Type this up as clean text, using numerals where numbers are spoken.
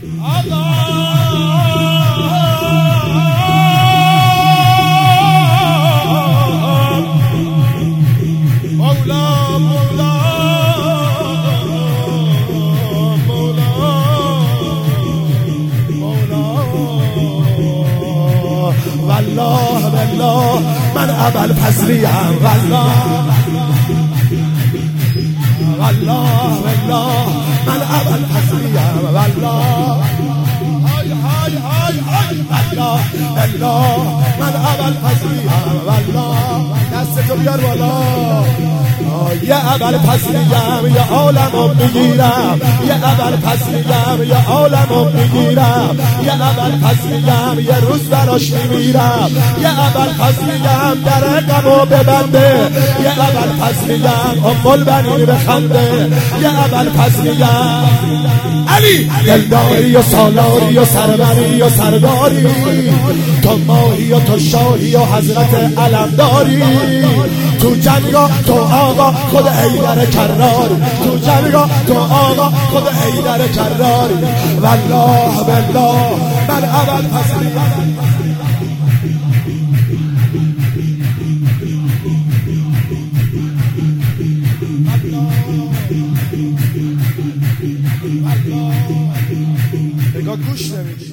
والله بالله من اول فضلیم والله والله بالله من اول فضلیم والله والله بالله من اول فضلیم والله دستتو بیار بالا یه اول فضلیم یه عالمو میگیرم یه اول فضلیم یه عالمو میگیرم یه اول فضلیم یه روز براش میمیرم یه اول فضلیم در غمو ببنده یه اول فضلیم ام بنین بخنده یه اول فضلیم علی دلداری و سالاری و سربری و سرداری تو ماهی و تو شاهی و حضرت علمداری تو جنگا تو آقا خود حیدر کراری تو جنگا تو آقا خود حیدر کراری والله بالله من اول فضلیم نگاه گوش نمیدی